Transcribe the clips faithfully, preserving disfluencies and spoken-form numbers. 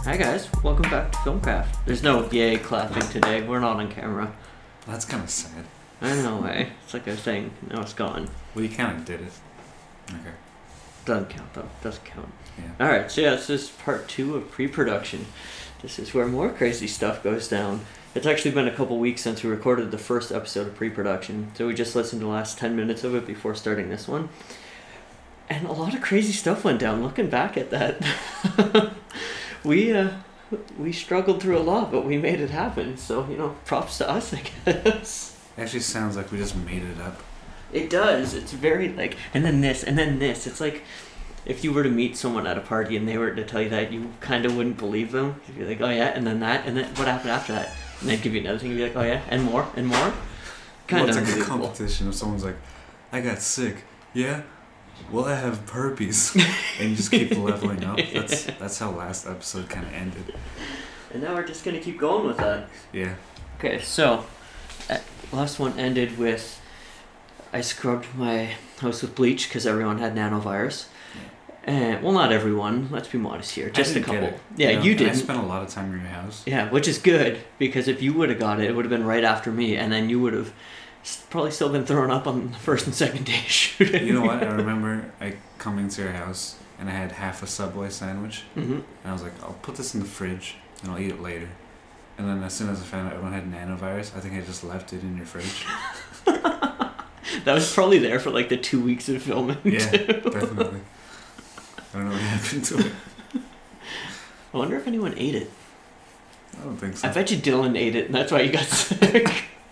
Hi guys, welcome back to Filmcraft. There's no yay clapping today, we're not on camera. That's kind of sad. I know, eh? It's like I was saying, now it's gone. Well, you kind of did it. Okay. Doesn't count though, doesn't count. Yeah. Alright, so yeah, this is part two of pre-production. This is where more crazy stuff goes down. It's actually been a couple weeks since we recorded the first episode of pre-production, so we just listened to the last ten minutes of it before starting this one. And a lot of crazy stuff went down, looking back at that. we, uh, we struggled through a lot, but we made it happen, so, you know, props to us, I guess. It actually sounds like we just made it up. It does, it's very, like, and then this, and then this, it's like, if you were to meet someone at a party and they were to tell you that, you kind of wouldn't believe them. You'd be like, oh yeah, and then that, and then what happened after that? And they'd give you another thing, you'd be like, oh yeah, and more, and more. Kind well, of it's like a unbelievable. competition if someone's like, I got sick. Yeah? Well, I have herpes. And you just keep leveling up. That's that's how last episode kind of ended. And now we're just going to keep going with that. Yeah. Okay, so, uh, last one ended with, I scrubbed my house with bleach because everyone had nanovirus. And, well, not everyone. Let's be modest here. Just I a didn't couple. Get it, Yeah, you, know, you and didn't. I spent a lot of time in your house. Yeah, which is good because if you would have got it, it would have been right after me, and then you would have probably still been thrown up on the first and second day of shooting. You know what? I remember I coming to your house and I had half a Subway sandwich, Mm-hmm. and I was like, I'll put this in the fridge and I'll eat it later. And then as soon as I found out everyone had nanovirus, I think I just left it in your fridge. That was probably there for like the two weeks of filming. Yeah, too. definitely. I don't know what happened to it. I wonder if anyone ate it. I don't think so. I bet you Dylan ate it, and that's why you got sick.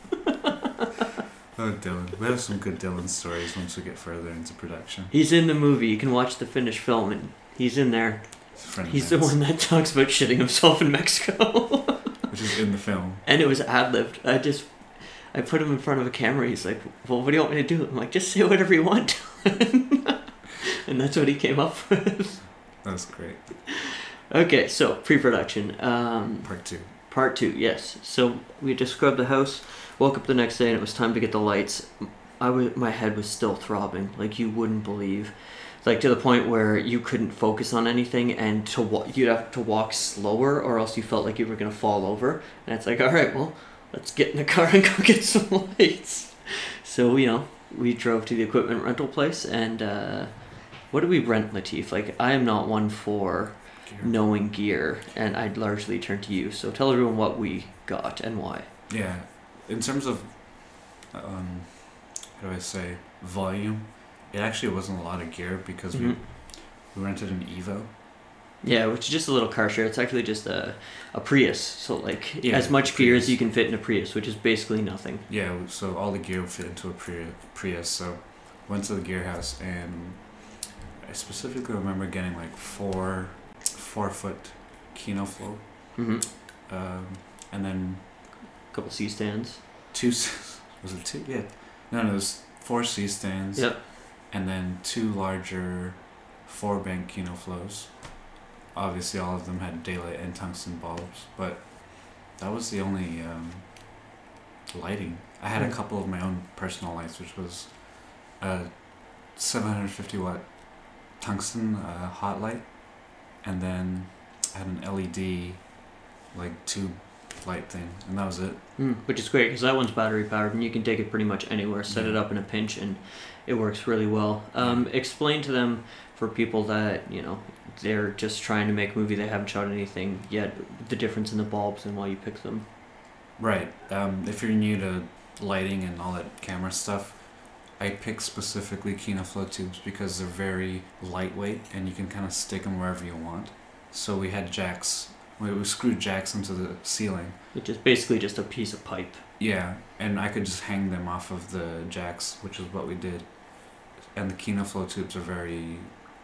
Oh, Dylan. We have some good Dylan stories once we get further into production. He's in the movie. You can watch the finished film, and he's in there. He's, a friend of He's the Matt's, one that talks about shitting himself in Mexico. which is in the film. And it was ad-libbed. I just, I put him in front of a camera. He's like, well, what do you want me to do? I'm like, just say whatever you want. And that's what he came up with. That's great. Okay, so pre-production. Um, Part two. part two, yes. So we just scrubbed the house. Woke up the next day and it was time to get the lights. I was, my head was still throbbing, like you wouldn't believe. Like to the point where you couldn't focus on anything, and to wa- you'd have to walk slower, or else you felt like you were gonna fall over. And it's like, all right, well, let's get in the car and go get some lights. So you know, we drove to the equipment rental place, and uh, what did we rent, Latif? Like I am not one for Gear. knowing gear, and I'd largely turn to you. So tell everyone what we got and why. Yeah. In terms of, um, how do I say, volume, it actually wasn't a lot of gear because Mhm. we we rented an Evo. Yeah, which is just a little car share. It's actually just a, a Prius. So like Yeah, as much a gear as Prius. you can fit in a Prius, which is basically nothing. Yeah, so all the gear would fit into a Pri- Prius. So went to the gear house, and I specifically remember getting like four four foot Kino Flow, Mm-hmm. um, and then A couple C stands. two s- was it two? Yeah, no, no, it was four C stands. Yep. And then two larger four bank Kino Flows. Obviously, all of them had daylight and tungsten bulbs, but that was the only um, lighting. I had a Mm. couple of my own personal lights, which was a seven hundred fifty watt tungsten uh, hot light, and then I had an L E D like tube light thing, and that was it. Mm, which is great because that one's battery powered and you can take it pretty much anywhere. Set it Yeah. up in a pinch and it works really well. Um, explain to them, for people that you know they're just trying to make a movie, they haven't shot anything yet, the difference in the bulbs and why you pick them. Right. Um, if you're new to lighting and all that camera stuff, I pick specifically KinoFlow tubes because they're very lightweight and you can kind of stick them wherever you want. So we had jacks. We we screwed jacks into the ceiling. Which is basically just a piece of pipe. Yeah, and I could just hang them off of the jacks, which is what we did. And the KinoFlow tubes are very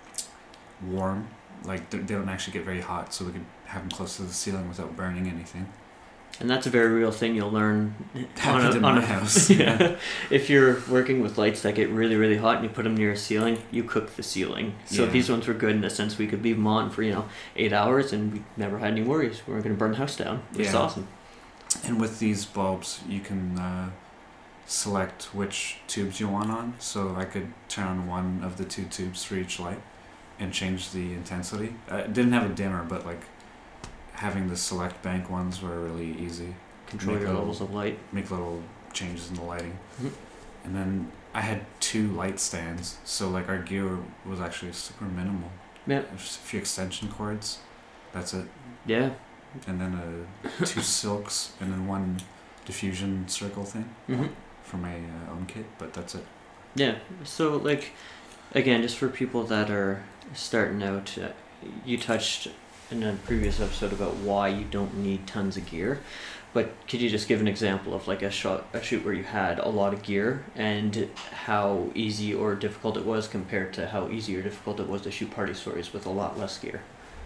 warm. Like, they they don't actually get very hot, so we could have them close to the ceiling without burning anything. And that's a very real thing you'll learn Happened in my house. Yeah. If you're working with lights that get really, really hot and you put them near a ceiling, you cook the ceiling. So Yeah. these ones were good in the sense we could leave them on for, you know, eight hours and we never had any worries. We weren't going to burn the house down. It was Yeah. awesome. And with these bulbs, you can uh, select which tubes you want on. So I could turn on one of the two tubes for each light and change the intensity. I didn't have a dimmer, but like having the select bank ones were really easy. Control Make your little- levels of light. Make little changes in the lighting. Mhm. And then I had two light stands, so like our gear was actually super minimal. Yeah. Just a few extension cords. That's it. Yeah. And then uh, two silks, and then one diffusion circle thing hmm for my uh, own kit. But that's it. Yeah. So, like, again, just for people that are starting out, uh, you touched in a previous episode about why you don't need tons of gear. But could you just give an example of like a shot, a shoot where you had a lot of gear and how easy or difficult it was compared to how easy or difficult it was to shoot party stories with a lot less gear?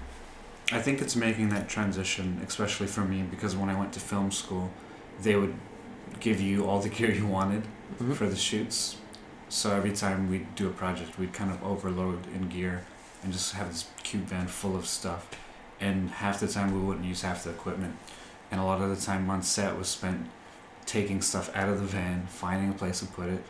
I think it's making that transition, especially for me, because when I went to film school, they would give you all the gear you wanted Mhm. for the shoots. So every time we'd do a project, we'd kind of overload in gear and just have this cube van full of stuff. And half the time we wouldn't use half the equipment. And a lot of the time on set was spent taking stuff out of the van, finding a place to put it,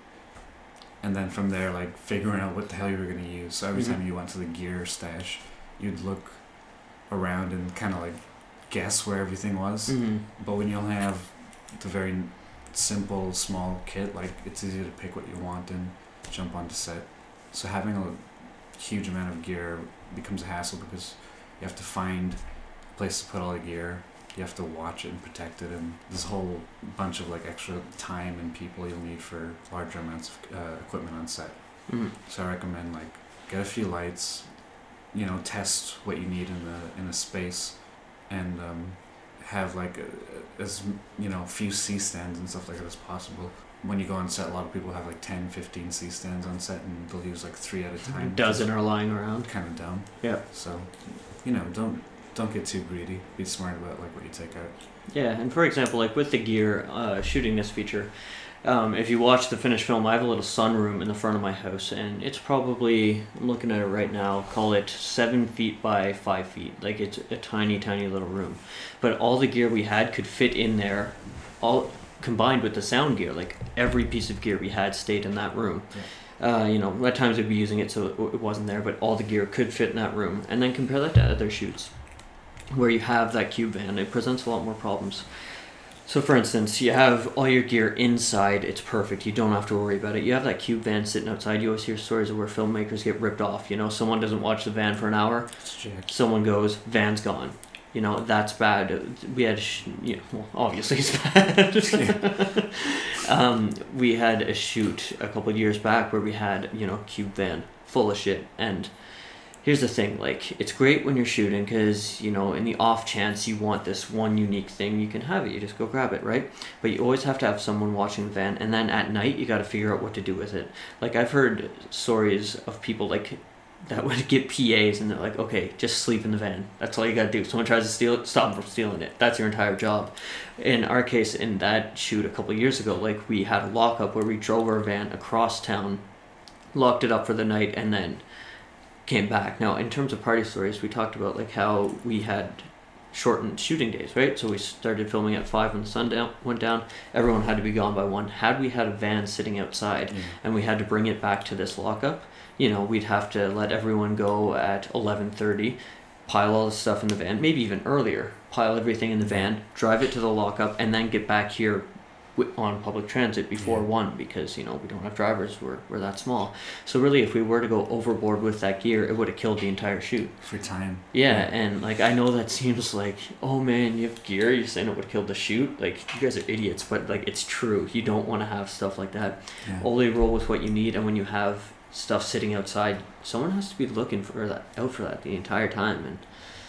and then from there, like, figuring out what the hell you were going to use. So every Mhm. time you went to the gear stash, you'd look around and kind of like guess where everything was. Mm-hmm. But when you only have the very simple, small kit, like, it's easy to pick what you want and jump onto set. So having a huge amount of gear becomes a hassle because you have to find a place to put all the gear. You have to watch it and protect it, and there's a whole bunch of like extra time and people you'll need for larger amounts of uh, equipment on set. Mm-hmm. So I recommend like get a few lights, you know, test what you need in the in a space, and um, have like a, as you know few C stands and stuff like that as possible. When you go on set, a lot of people have like ten, fifteen C stands on set, and they'll use like three at a time. A dozen are lying around. Kind of dumb. Yeah. So, you know, don't don't get too greedy. Be smart about like what you take out. Yeah, and for example, like with the gear, uh, shooting this feature, um, if you watch the finished film, I have a little sunroom in the front of my house, and it's probably, I'm looking at it right now, call it seven feet by five feet. Like, it's a tiny, tiny little room. But all the gear we had could fit in there, all combined with the sound gear. Like, every piece of gear we had stayed in that room. Yeah. Uh, you know, at times we'd be using it so it, it wasn't there, but all the gear could fit in that room. And then compare that to other shoots where you have that cube van, it presents a lot more problems. So for instance, you have all your gear inside, it's perfect, you don't have to worry about it. You have that cube van sitting outside, you always hear stories of where filmmakers get ripped off. You know, someone doesn't watch the van for an hour, It's jacked. someone goes, van's gone. You know, that's bad. We had, sh- you know, well, obviously it's bad. um, we had a shoot a couple of years back where we had, you know, cube van full of shit. And here's the thing, like, it's great when you're shooting because, you know, in the off chance you want this one unique thing, you can have it. You just go grab it, right? But you always have to have someone watching the van. And then at night, you got to figure out what to do with it. Like, I've heard stories of people, like, that would get P As and they're like, okay, just sleep in the van. That's all you got to do. If someone tries to steal it, stop them from stealing it. That's your entire job. In our case, in that shoot a couple of years ago, like, we had a lockup where we drove our van across town, locked it up for the night, and then came back. Now, in terms of party stories, we talked about like how we had shortened shooting days, right? So we started filming at five when the sun down, went down. Everyone had to be gone by one. Had we had a van sitting outside Yeah. and we had to bring it back to this lockup, you know, we'd have to let everyone go at eleven thirty, pile all the stuff in the van, maybe even earlier, pile everything in the van, drive it to the lockup, and then get back here on public transit before Yeah. one because, you know, we don't have drivers, we're, we're that small. So really, if we were to go overboard with that gear, it would have killed the entire shoot. For time. Yeah, and like, I know that seems like, oh man, you have gear, you're saying it would kill the shoot? Like, you guys are idiots, but like, it's true. You don't want to have stuff like that. Yeah. Only roll with what you need, and when you have stuff sitting outside, someone has to be looking for that, out for that the entire time. And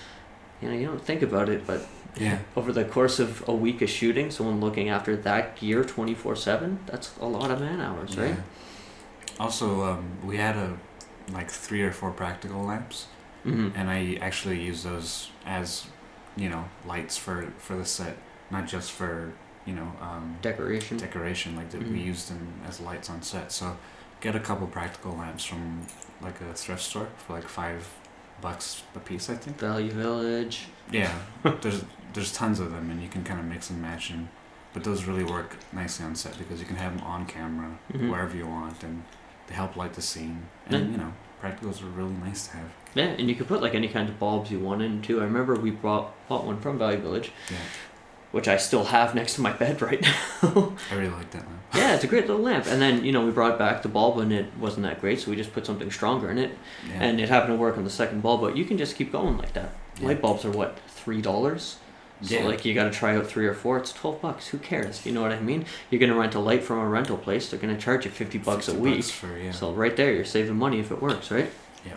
you know, you don't think about it, but Yeah. over the course of a week of shooting, someone looking after that gear twenty-four seven, that's a lot of man hours, right? Yeah. Also, um, we had a like three or four practical lamps, Mm-hmm. and I actually use those as, you know, lights for for the set, not just for, you know, um, Decoration. decoration. Like that we Mhm. used them as lights on set. So get a couple practical lamps from like a thrift store for like five bucks a piece, I think. Value Village. Yeah, there's there's tons of them, and you can kind of mix and match them. But those really work nicely on set because you can have them on camera Mhm. wherever you want, and they help light the scene. And Yeah. you know, practicals are really nice to have. Yeah, and you could put like any kind of bulbs you want in too. I remember we bought bought one from Value Village, Yeah, which I still have next to my bed right now. I really like that lamp. Yeah, it's a great little lamp. And then, you know, we brought back the bulb and it wasn't that great, so we just put something stronger in it. Yeah. And it happened to work on the second bulb, but you can just keep going like that. Yeah. Light bulbs are what, three dollars? So Yeah. like you got to try out three or four. It's twelve bucks. Who cares? You know what I mean? You're gonna rent a light from a rental place. They're gonna charge you fifty bucks fifty a week. bucks for, yeah. So right there, you're saving money if it works, right?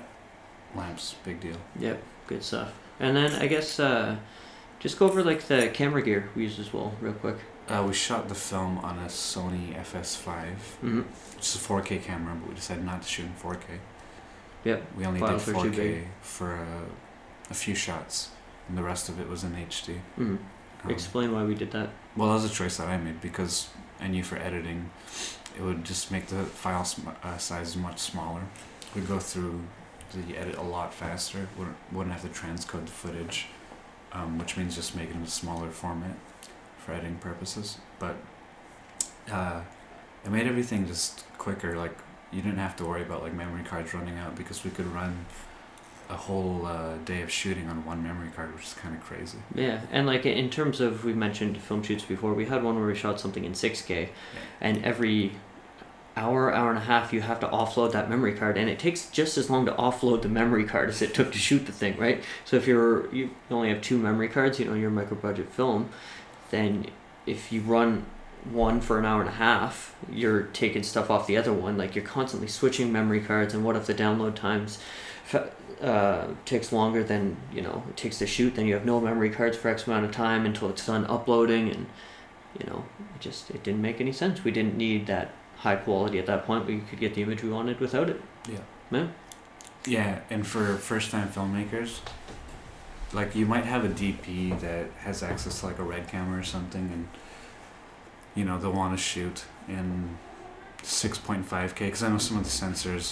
Lamps, big deal. Yep, good stuff. And then I guess uh, just go over like the camera gear we used as well, real quick. Uh, we shot the film on a Sony F S five. Mm-hmm. It's a four K camera, but we decided not to shoot in four K. Yep. We only Files did are too four K big. for uh, a few shots, and the rest of it was in H D. Mm-hmm. Um, Explain why we did that. Well, that was a choice that I made because I knew for editing, it would just make the file sm- uh, size much smaller. We'd go through the edit a lot faster. Wouldn't, wouldn't have to transcode the footage, um, which means just making it a smaller format for editing purposes. But uh, it made everything just quicker. Like you didn't have to worry about like memory cards running out because we could run a whole uh, day of shooting on one memory card, which is kind of crazy. Yeah, and like in terms of, we mentioned film shoots before, we had one where we shot something in six K, Yeah. and every hour, hour and a half, you have to offload that memory card, and it takes just as long to offload the memory card as it took to shoot the thing, right? So if you're you only have two memory cards, you know, your micro budget film, then if you run one for an hour and a half, you're taking stuff off the other one. Like you're constantly switching memory cards, and what if the download times uh, takes longer than, you know, it takes to shoot, then you have no memory cards for X amount of time until it's done uploading, and you know, it just it didn't make any sense. We didn't need that high quality at that point. We could get the image we wanted without it. Yeah. Yeah. Yeah, and for first time filmmakers, like you might have a D P that has access to like a Red camera or something, and you know they'll want to shoot in six point five K because I know some of the sensors,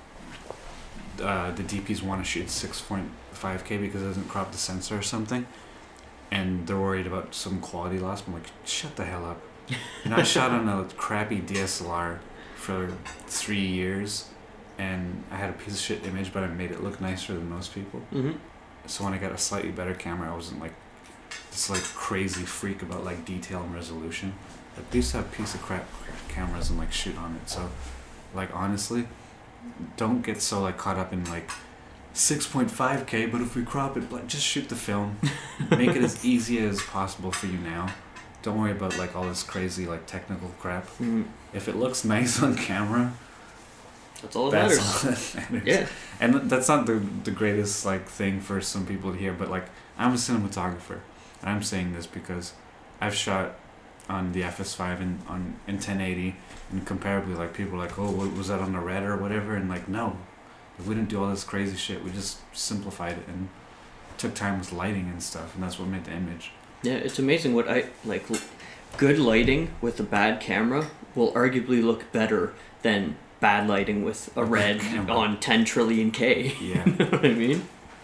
uh, the D Ps want to shoot six point five K because it doesn't crop the sensor or something, and they're worried about some quality loss. I'm like, shut the hell up. You know, I shot on a crappy D S L R for three years, and I had a piece of shit image, but I made it look nicer than most people. Mm-hmm. So when I got a slightly better camera, I wasn't like this like crazy freak about like detail and resolution. Like, they used to have piece of crap cameras and like shoot on it. So, like honestly, don't get so like caught up in like six point five K. But if we crop it, like just shoot the film, make it as easy as possible for you now. Don't worry about like all this crazy like technical crap. Mm-hmm. If it looks nice on camera, That's all that that's matters. all that matters. Yeah. And that's not the the greatest like thing for some people to hear, but like I'm a cinematographer, and I'm saying this because I've shot on the F S five in on in ten eighty, and comparably like people are like, oh, what, was that on the Red or whatever? And like no, we didn't do all this crazy shit. We just simplified it and took time with lighting and stuff, and that's what made the image. Yeah, it's amazing what I like. l- Good lighting with a bad camera will arguably look better than bad lighting with a A bad red camera. on ten trillion K. Yeah. You know what I mean?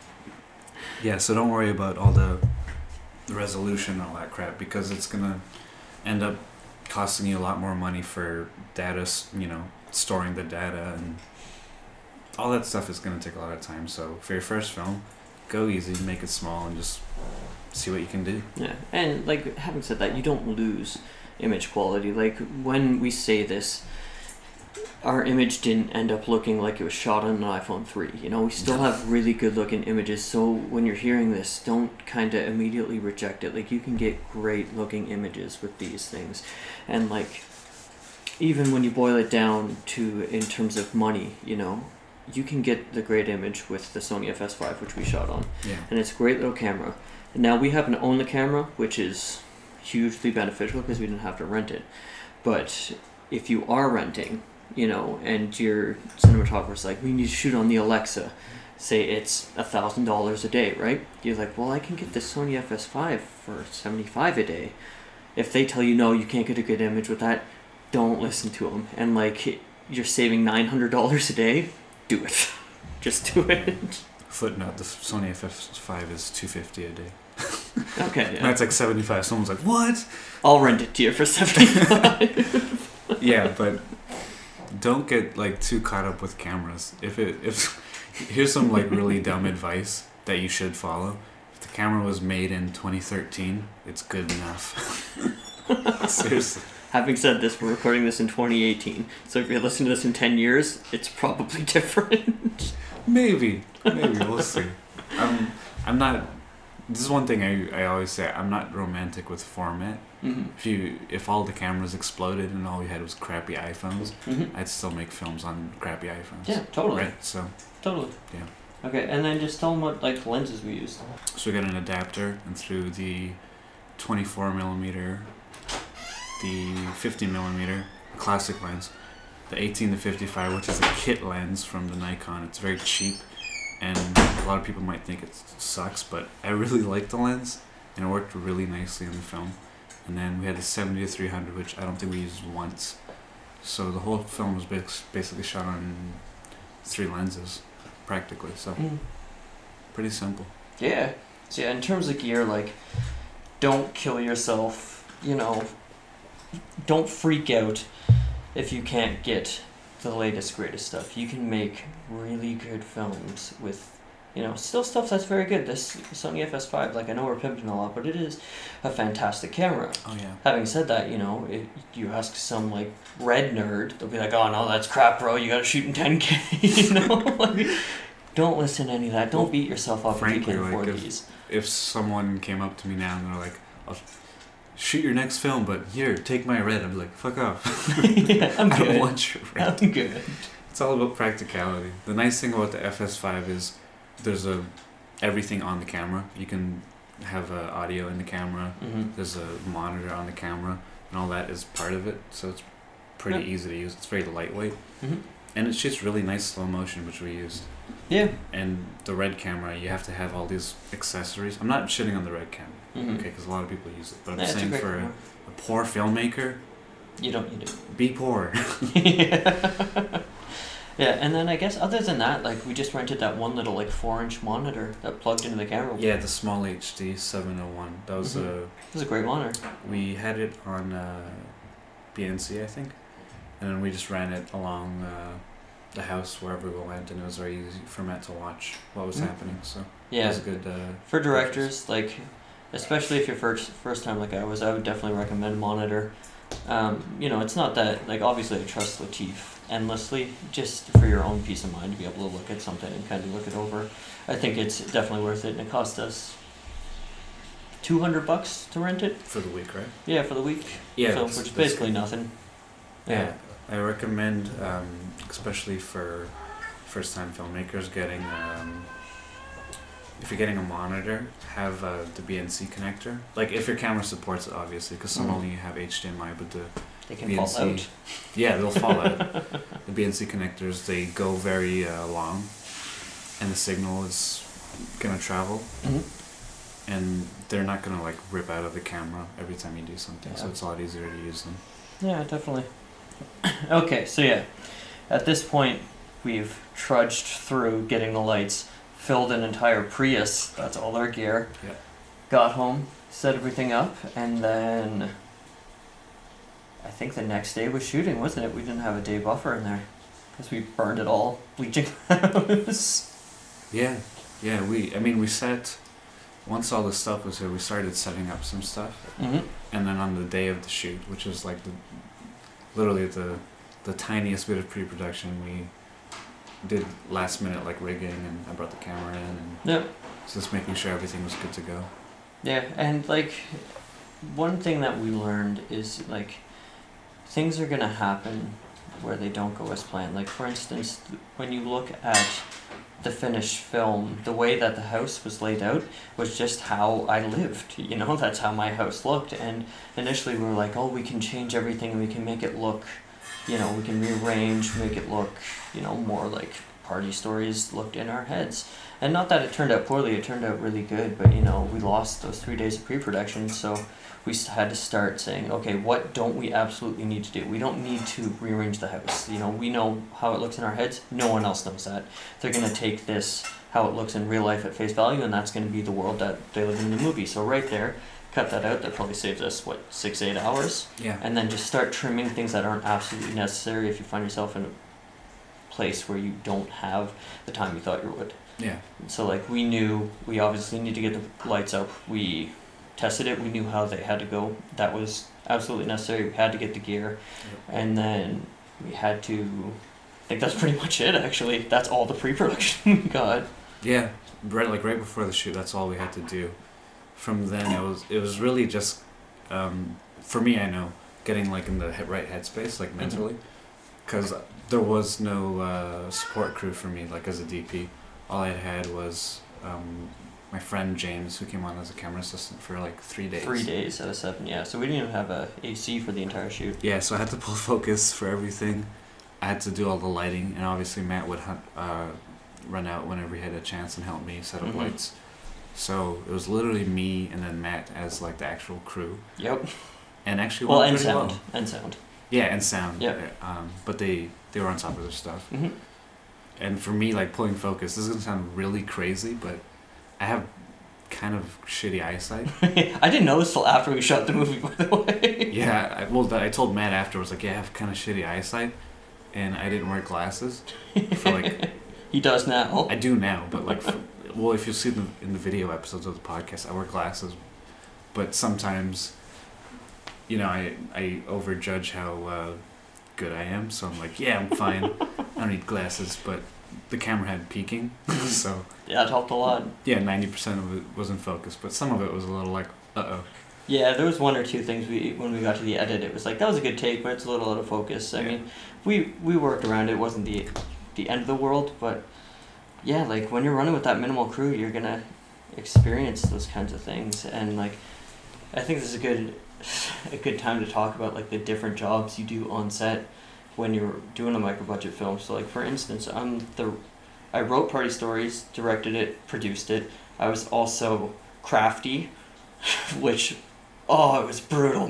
Yeah, so don't worry about all the the resolution and all that crap because it's gonna end up costing you a lot more money for data, s- you know, storing the data and all that stuff is gonna take a lot of time. So for your first film, go easy, make it small, and just see what you can do. Yeah, and like having said that, you don't lose image quality. Like when we say this, our image didn't end up looking like it was shot on an iPhone three. You know, we still have really good looking images. So when you're hearing this, don't kind of immediately reject it. Like you can get great looking images with these things, and like even when you boil it down to in terms of money, you know, you can get the great image with the Sony F S five, which we shot on, Yeah. and it's a great little camera. Now we happen to own the camera, which is hugely beneficial because we didn't have to rent it. But if you are renting, you know, and your cinematographer's like, we need to shoot on the Alexa, say it's a thousand dollars a day, right? You're like, well, I can get the Sony F S five for seventy five a day. If they tell you no, you can't get a good image with that, don't listen to them. And like, you're saving nine hundred dollars a day, do it. Just do it. Footnote: the Sony F S five is two fifty a day. Okay. That's like seventy five. Someone's like, what? I'll rent it to you for seventy five. Yeah, but don't get like too caught up with cameras. If it if here's some like really dumb advice that you should follow. If the camera was made in twenty thirteen, it's good enough. Seriously. Having said this, we're recording this in twenty eighteen, so if you're listening to this in ten years, it's probably different. Maybe, maybe we'll see. I'm I'm not. This is one thing I I always say. I'm not romantic with format. Mm-hmm. If you if all the cameras exploded and all we had was crappy iPhones, Mm-hmm. I'd still make films on crappy iPhones. Yeah, totally. Right. So Totally. Yeah. Okay, and then just tell them what like lenses we used. so we got an adapter, and through the twenty-four millimeter, the fifty millimeter classic lens, the eighteen to fifty-five, which is a kit lens from the Nikon. It's very cheap, and a lot of people might think it sucks, but I really like the lens, and it worked really nicely in the film. And then we had the seventy to three hundred, which I don't think we used once. So the whole film was bas- basically shot on three lenses, practically. So Mm. pretty simple. Yeah. So yeah, in terms of gear, like, don't kill yourself. You know, don't freak out if you can't get the latest, greatest stuff. You can make really good films with, you know, still stuff that's very good. This Sony F S five, like, I know we're pimping a lot, but it is a fantastic camera. Oh yeah. Having said that, you know, if you ask some, like, red nerd, they'll be like, oh, no, that's crap, bro. You gotta shoot in ten K, you know? Like, don't listen to any of that. Don't Well, beat yourself up if you frankly, can't like, afford if- these. If someone came up to me now and they're like, I'll shoot your next film, but here, take my red, I'd be like, fuck off. Yeah, I'm I good. don't want your red. I'm good. It's all about practicality. The nice thing about the F S five is there's a everything on the camera. You can have uh, audio in the camera. Mm-hmm. There's a monitor on the camera, and all that is part of it. So it's pretty Yeah. easy to use. It's very lightweight, Mm-hmm. and it shoots really nice slow motion, which we used. Yeah. And the red camera, you have to have all these accessories. I'm not shitting on the red camera, Mm-hmm. okay, because a lot of people use it. But I'm Yeah, it's a saying great for a, camera. a poor filmmaker, You don't need it. be poor. Yeah. Yeah, and then I guess other than that, like, we just rented that one little, like, four-inch monitor that plugged into the camera. Yeah, the small H D seven oh one. That was Mhm. a. It was a great monitor. We had it on uh, B N C, I think, and then we just ran it along uh, the house wherever we went, and it was very easy for Matt to watch what was Mm. happening. So it Yeah. was a good. Uh, For directors, like, especially if you're first first time like I was, I would definitely recommend monitor. Um, you know, it's not that, like, obviously I trust Latif endlessly, just for your own peace of mind to be able to look at something and kind of look it over. I think it's definitely worth it, and it cost us two hundred bucks to rent it. for the week, right? Yeah, for the week. Yeah, So, that's- which is that's basically nothing. Yeah, I recommend, um, especially for first-time filmmakers, getting um, if you're getting a monitor, have uh, the B N C connector. Like if your camera supports it, obviously, because some Mhm. only have H D M I, but the They can B N C, fall out. yeah, they'll fall out. The B N C connectors, they go very uh, long, and the signal is gonna travel, Mhm. and they're not gonna like rip out of the camera every time you do something. So Yeah. it's a lot easier to use them. Yeah, definitely. Okay, so yeah, at this point, we've trudged through getting the lights, filled an entire Prius, that's all our gear, Yeah. got home, set everything up, and then I think the next day was shooting, wasn't it? We didn't have a day buffer in there because we burned it all, bleaching house. Yeah, yeah. We, I mean, we set. Once all the stuff was here, we started setting up some stuff, Mm-hmm. and then on the day of the shoot, which was like the, literally the, the tiniest bit of pre-production, we did last minute like rigging, and I brought the camera in, and Yeah. just making sure everything was good to go. Yeah, and like one thing that we learned is like things are gonna happen where they don't go as planned. Like for instance, th- when you look at the finished film, the way that the house was laid out was just how I lived. You know, that's how my house looked. And initially we were like, oh, we can change everything and we can make it look, you know, we can rearrange, make it look, you know, more like party stories looked in our heads. And not that it turned out poorly, it turned out really good, but you know, we lost those three days of pre-production, so we s- had to start saying, okay, what don't we absolutely need to do? We don't need to rearrange the house. You know, we know how it looks in our heads, no one else knows that. They're going to take this, how it looks in real life at face value, and that's going to be the world that they live in the movie. So right there, cut that out. That probably saves us what six eight hours. Yeah. And then just start trimming things that aren't absolutely necessary if you find yourself in a place where you don't have the time you thought you would. Yeah. So like we knew we obviously need to get the lights up. We tested it. We knew how they had to go. That was absolutely necessary. We had to get the gear, Yep. and then we had to. I think that's pretty much it. Actually, that's all the pre-production we got. Yeah, right. Like right before the shoot, that's all we had to do. From then, it was it was really just, um, for me, I know, getting like in the he- right headspace, like mentally, because there was no uh, support crew for me, like as a D P. All I had was um, my friend James, who came on as a camera assistant for like three days. Three days out of seven, yeah. So we didn't even have a A C for the entire shoot. Yeah, so I had to pull focus for everything. I had to do all the lighting, and obviously Matt would hunt, uh, run out whenever he had a chance and help me set up Mhm. lights. So it was literally me and then Matt as like the actual crew, Yep. and actually Well, went and pretty sound, well. and sound. Yeah, and sound. Yep. uh, Um, but they they were on top of their stuff. hmm And for me, like pulling focus, this is gonna sound really crazy, but I have kind of shitty eyesight. I didn't notice till after we shot the movie, by the way. Yeah, I, well, I told Matt afterwards, like, yeah, I have kind of shitty eyesight, and I didn't wear glasses for like. He does now. I do now, but like, for, well, if you see the in the video episodes of the podcast, I wear glasses, but sometimes, you know, I I overjudge how uh, good I am, so I'm like, yeah, I'm fine. I don't need glasses, but the camera had peaking, so Yeah, it helped a lot. yeah, ninety percent of it was in focus, but some of it was a little like, uh oh. Yeah, there was one or two things we when we got to the edit, it was like that was a good take, but it's a little out of focus. I Yeah. mean, we we worked around it. It wasn't the the end of the world, but yeah, like when you're running with that minimal crew, you're gonna experience those kinds of things, and like I think this is a good a good time to talk about like the different jobs you do on set when you're doing a micro budget film. So like for instance, I'm the I wrote Party Stories, directed it, produced it. I was also crafty, which oh, it was brutal,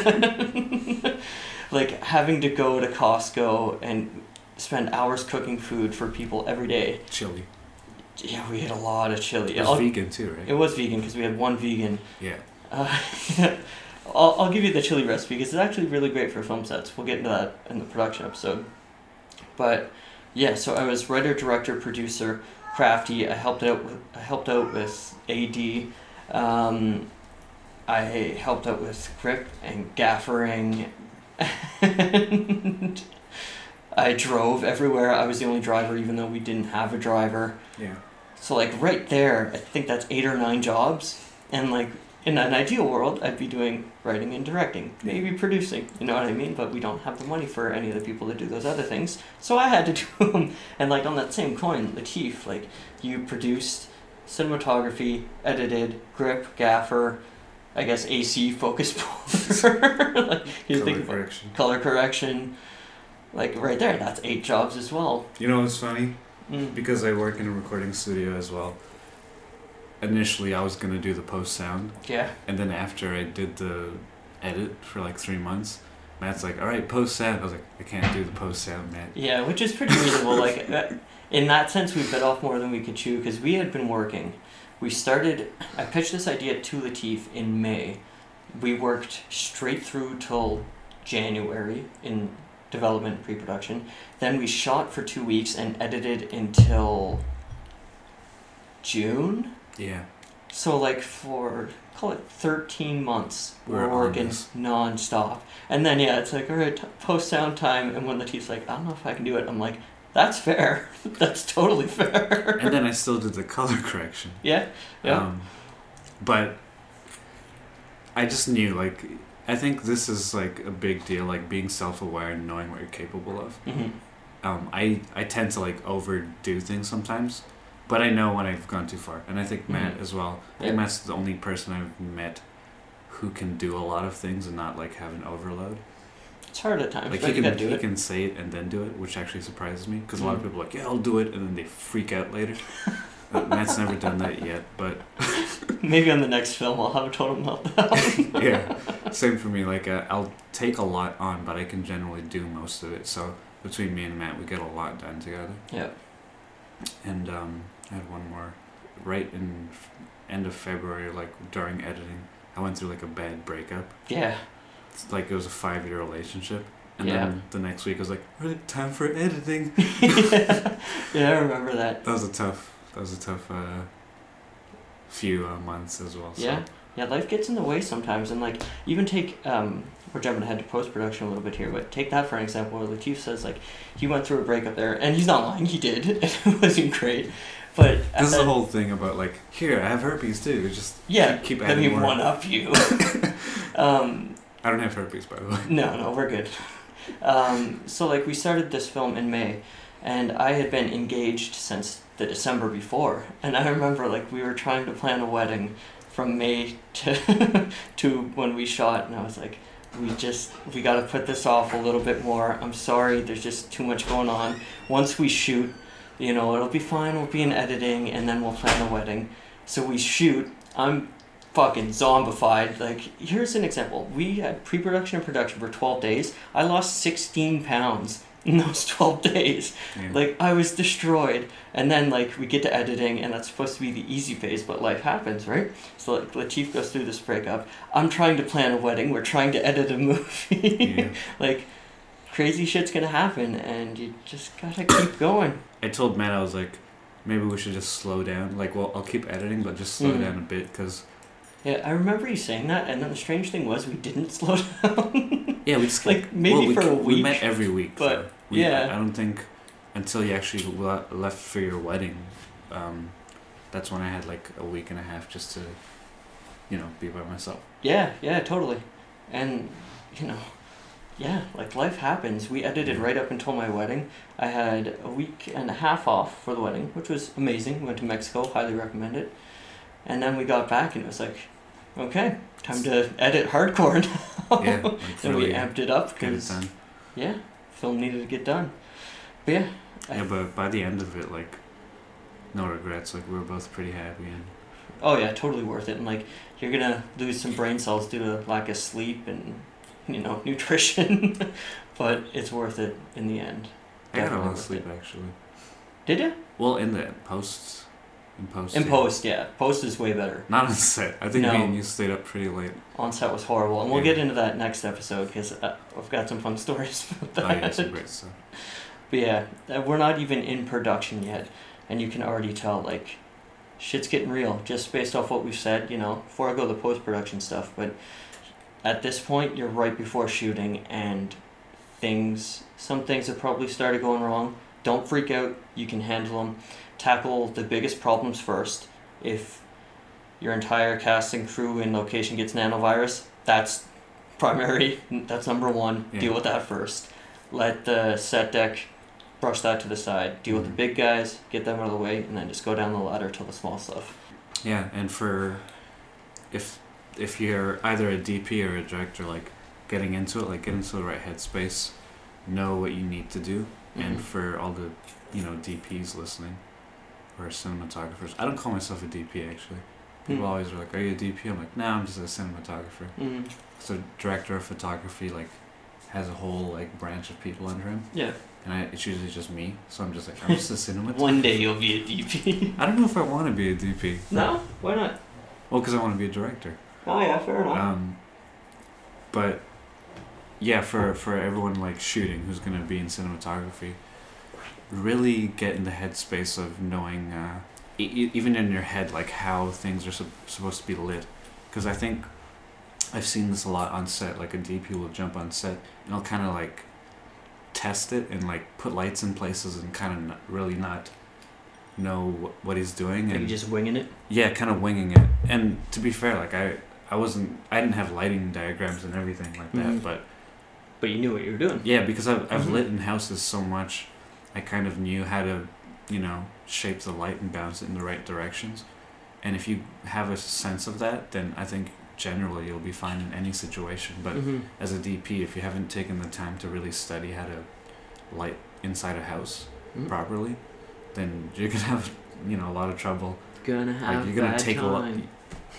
man. Like having to go to Costco and spend hours cooking food for people every day. Chili. Yeah, we had a lot of chili. It was I'll- vegan too, right? It was vegan because we had one vegan. Yeah. Uh, I'll, I'll give you the chili recipe because it's actually really great for film sets. We'll get into that in the production episode. But yeah, so I was writer, director, producer, crafty. I helped out with I helped out with A D. Um, I helped out with grip and gaffering. And I drove everywhere. I was the only driver, even though we didn't have a driver. Yeah. So like right there, I think that's eight or nine jobs, and like in an ideal world, I'd be doing writing and directing, maybe producing. You know what I mean? But we don't have the money for any of the people to do those other things, so I had to do them. And like on that same coin, Latif, like you produced cinematography, edited, grip, gaffer, I guess A C, focus puller, like you Color think about correction. color correction, like right there, that's eight jobs as well. You know what's funny? Mm. Because I work in a recording studio as well. Initially, I was gonna do the post sound, Yeah. and then after I did the edit for like three months, Matt's like, "All right, post sound." I was like, "I can't do the post sound, Matt." Yeah, which is pretty reasonable. Like, uh, in that sense, we bit off more than we could chew because we had been working. We started. I pitched this idea to Latif in May. We worked straight through till January in development and pre-production. Then we shot for two weeks and edited until June. Yeah. So like for call it thirteen months, We're we're on working this. non-stop. And then yeah, it's like all right, t- post sound time. And when Latif's like, I don't know if I can do it, I'm like, that's fair. That's totally fair. And then I still did the color correction. Yeah, yeah. Um, but I just knew, like, I think this is like a big deal, like being self-aware and knowing what you're capable of. hmm Um, I I tend to like overdo things sometimes, but I know when I've gone too far, and I think Matt Mhm. as well. I Yeah. think Matt's the only person I've met who can do a lot of things and not like have an overload. It's hard at times, Like but he you can gotta do he it. can say it and then do it, which actually surprises me because a lot of Mm. people are like, yeah, I'll do it, and then they freak out later. Uh, Matt's never done that yet, but Maybe on the next film I'll have a total meltdown. yeah, same for me. Like uh, I'll take a lot on, but I can generally do most of it. So between me and Matt, we get a lot done together. Yeah. And um, I had one more, right in f- end of February, like during editing, I went through like a bad breakup. Yeah. It's like it was a five year relationship. And Yeah. then the next week I was like, right, time for editing. yeah. yeah, I remember that. That was a tough, that was a tough uh, few uh, months as well. So. Yeah. Yeah, life gets in the way sometimes, and like even take um we're jumping ahead to post production a little bit here, but take that for an example where Latif says like he went through a breakup there, and he's not lying, he did. It wasn't great, but this is uh, the whole thing about like here I have herpes too. Just yeah, keep, keep let adding me more. one up you. um, I don't have herpes, by the way. no, no, we're good. Um, so like we started this film in May, and I had been engaged since the December before, and I remember like we were trying to plan a wedding from May to to when we shot, and I was like, we just we got to put this off a little bit more. I'm sorry, there's just too much going on. Once we shoot, you know, it'll be fine. We'll be in editing, and then we'll plan the wedding. So we shoot. I'm fucking zombified. Like, here's an example. We had pre-production and production for twelve days. I lost sixteen pounds in those twelve days. Yeah. Like, I was destroyed. And then, like, we get to editing, and that's supposed to be the easy phase, but life happens, right? So, like, Latif goes through this breakup. I'm trying to plan a wedding. We're trying to edit a movie. Yeah. Like, crazy shit's gonna happen, and you just gotta keep going. I told Matt, I was like, maybe we should just slow down. Like, well, I'll keep editing, but just slow Mm. down a bit, because... Yeah, I remember you saying that, and then the strange thing was we didn't slow down. Yeah, we just... Like, maybe well, we, for a we week, met every week, but, though. We, yeah. I, I don't think until you actually le- left for your wedding, um, that's when I had, like, a week and a half just to, you know, be by myself. Yeah, yeah, totally. And, you know, yeah, like, life happens. We edited right up until my wedding. I had a week and a half off for the wedding, which was amazing. We went to Mexico, highly recommend it. And then we got back, and it was like, okay, time to edit hardcore now. Yeah, like, And really we amped it up, get it because, done. yeah, film needed to get done. But yeah. I- Yeah, but by the end of it, like, no regrets. Like, we were both pretty happy. And Oh yeah, totally worth it. And like, you're gonna lose some brain cells due to lack of sleep and, you know, nutrition, but it's worth it in the end. I got a Definitely lot of worth sleep, it. actually. Did you? Well, in the posts. In post. In yeah. post, yeah. Post is way better. Not on set. I think No. me and you stayed up pretty late. On set was horrible, and we'll Yeah. get into that next episode because uh, I've got some fun stories about Oh, that. yeah, some great stuff. But yeah, uh, we're not even in production yet, and you can already tell, like, shit's getting real, just based off what we've said, you know, before I go to the post-production stuff, but at this point, you're right before shooting, and things, some things have probably started going wrong. Don't freak out, you can handle them. Tackle the biggest problems first. If your entire casting crew and location gets nanovirus, that's primary, that's number one, Yeah. deal with that first. Let the set deck brush that to the side. Deal with the Mhm. big guys, get them out of the way, and then just go down the ladder to the small stuff. Yeah, and for if if you're either a D P or a director, like getting into it, like get into the right headspace, know what you need to do, and Mhm. for all the you know D Ps listening or cinematographers, I don't call myself a D P actually. People Mm. always are like, "Are you a D P?" I'm like, "No, I'm just a cinematographer." Mm. So director of photography like has a whole like branch of people under him, Yeah. and I, it's usually just me. So I'm just like, I'm just a cinematographer. One day you'll be a D P. I don't know if I want to be a D P. No? Why not? Well, because I want to be a director. Oh yeah, fair enough. Um, but yeah, for for everyone like shooting who's gonna be in cinematography, really get in the headspace of knowing, uh, e- e- even in your head, like how things are sup- supposed to be lit. Because I think I've seen this a lot on set. Like a D P will jump on set and he'll kind of like test it and like put lights in places and kind of not, really not know wh- what he's doing. Are you And just winging it? yeah, kind of winging it. And to be fair, like I, I wasn't, I didn't have lighting diagrams and everything like that. Mhm. But But you knew what you were doing. yeah, because I've I've Mhm. lit in houses so much, I kind of knew how to, you know, shape the light and bounce it in the right directions. And if you have a sense of that, then I think generally you'll be fine in any situation. But Mm-hmm. as a D P, if you haven't taken the time to really study how to light inside a house Mm. properly, then you're gonna have, you know, a lot of trouble. Gonna have Like you're gonna bad take a lot, time.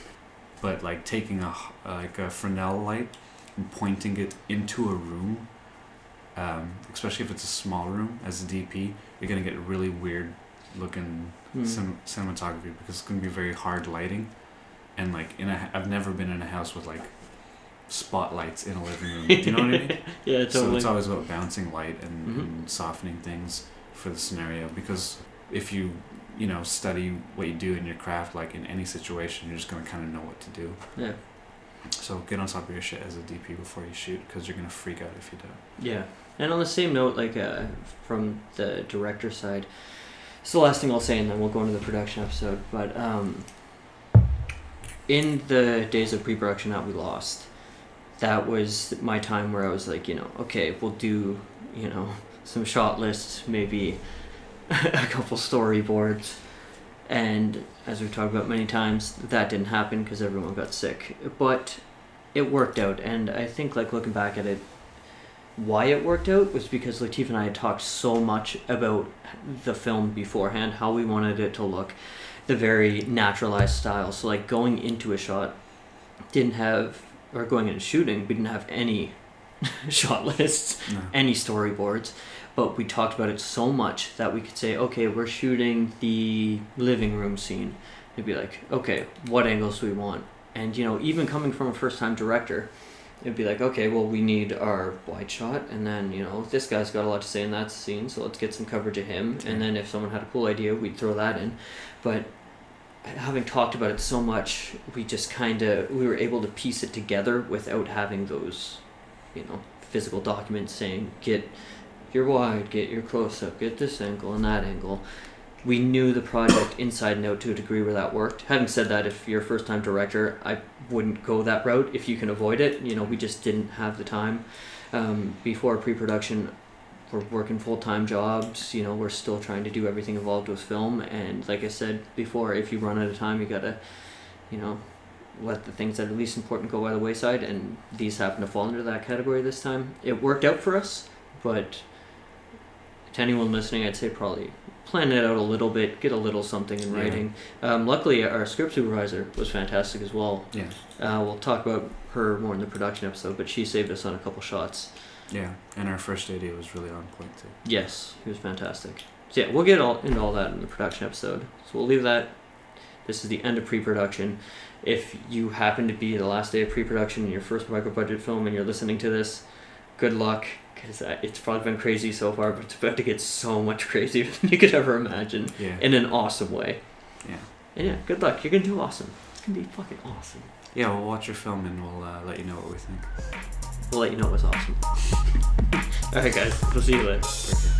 but like taking a h- uh, like a Fresnel light and pointing it into a room, um, especially if it's a small room, as a D P, you're gonna get really weird looking Mm. cin- cinematography because it's gonna be very hard lighting, and like in a, I've never been in a house with like spotlights in a living room. Do you know what I mean? Yeah, totally. So it's always about bouncing light and, Mhm. and softening things for the scenario, because if you you know study what you do in your craft, like in any situation, you're just gonna kind of know what to do. Yeah. So get on top of your shit as a D P before you shoot, because you're gonna freak out if you don't. Yeah. And on the same note, like uh, from the director side, it's the last thing I'll say, and then we'll go into the production episode. But um, in the days of pre-production that we lost, that was my time where I was like, you know, okay, we'll do, you know, some shot lists, maybe a couple storyboards. And as we've talked about many times, that didn't happen because everyone got sick. But it worked out, and I think, like, looking back at it, why it worked out was because Latif and I had talked so much about the film beforehand, how we wanted it to look, the very naturalized style. So, like, going into a shot, didn't have, or going into shooting, we didn't have any shot lists, No. any storyboards. But we talked about it so much that we could say, okay, we're shooting the living room scene. It'd be like, okay, what angles do we want? And, you know, even coming from a first-time director, it'd be like, okay, well, we need our wide shot, and then, you know, this guy's got a lot to say in that scene, so let's get some coverage of him. And then if someone had a cool idea, we'd throw that in. But having talked about it so much, we just kind of, we were able to piece it together without having those, you know, physical documents saying, get your wide, get your close-up, get this angle and that angle. We knew the project inside and out to a degree where that worked. Having said that, if you're a first-time director, I wouldn't go that route if you can avoid it. You know, we just didn't have the time. Um, before pre-production, we're working full-time jobs. You know, we're still trying to do everything involved with film. And like I said before, if you run out of time, you gotta, you know, let the things that are least important go by the wayside. And these happen to fall into that category this time. It worked out for us, but to anyone listening, I'd say probably plan it out a little bit, get a little something in Yeah. writing. Um, luckily, our script supervisor was fantastic as well. Yeah. Uh, we'll talk about her more in the production episode, but she saved us on a couple shots. Yeah, and our first A D was really on point too. Yes, he was fantastic. So yeah, we'll get all into all that in the production episode. So we'll leave that. This is the end of pre-production. If you happen to be the last day of pre-production in your first micro-budget film and you're listening to this, good luck, because it's probably been crazy so far, but it's about to get so much crazier than you could ever imagine, Yeah. in an awesome way. Yeah. And yeah, good luck. You're going to do awesome. It's going to be fucking awesome. Yeah, we'll watch your film and we'll uh, let you know what we think. We'll let you know it was awesome. Alright guys, we'll see you later. Okay.